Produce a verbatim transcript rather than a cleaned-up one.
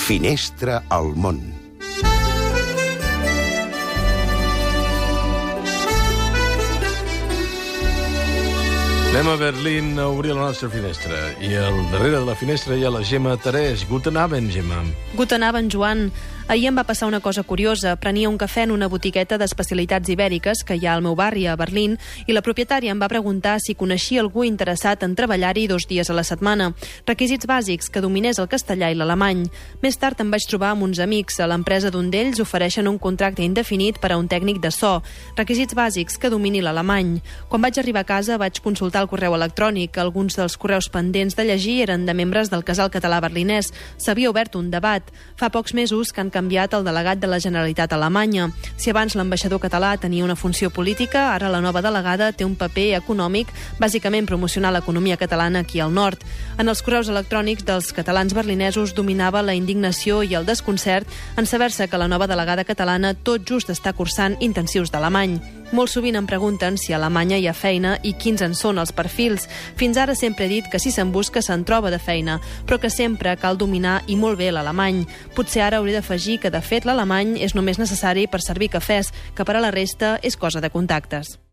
Finestra al món. Anem a Berlín a obrir la nostra finestra. I al darrere de la finestra hi ha la Gemma Terès. Guten Abend, Gemma. Guten Abend, Joan. Ahir em va passar una cosa curiosa. Prenia un cafè en una botiqueta d'especialitats ibèriques que hi ha al meu barri, a Berlín, i la propietària em va preguntar si coneixia algú interessat en treballar-hi dos dies a la setmana. Requisits bàsics, que dominés el castellà i l'alemany. Més tard em vaig trobar amb uns amics. A l'empresa d'un d'ells ofereixen un contracte indefinit per a un tècnic de so. Requisits bàsics, que domini l'alemany. Quan vaig arribar a casa vaig consultar el correu electrònic. Alguns dels correus pendents de llegir eren de membres del casal català berlinès. S'havia obert un debat. Fa pocs mesos que han canviat el delegat de la Generalitat alemanya. Si abans l'ambaixador català tenia una funció política, ara la nova delegada té un paper econòmic, bàsicament promocionar l'economia catalana aquí al nord. En els correus electrònics dels catalans berlinesos dominava la indignació i el desconcert en saber-se que la nova delegada catalana tot just està cursant intensius d'alemany. Molt sovint em pregunten si a Alemanya hi ha feina i quins en són els perfils. Fins ara sempre he dit que si se'n busca se'n troba de feina, però que sempre cal dominar i molt bé l'alemany. Potser ara hauré d'afegir que, de fet, l'alemany és només necessari per servir cafès, que per a la resta és cosa de contactes.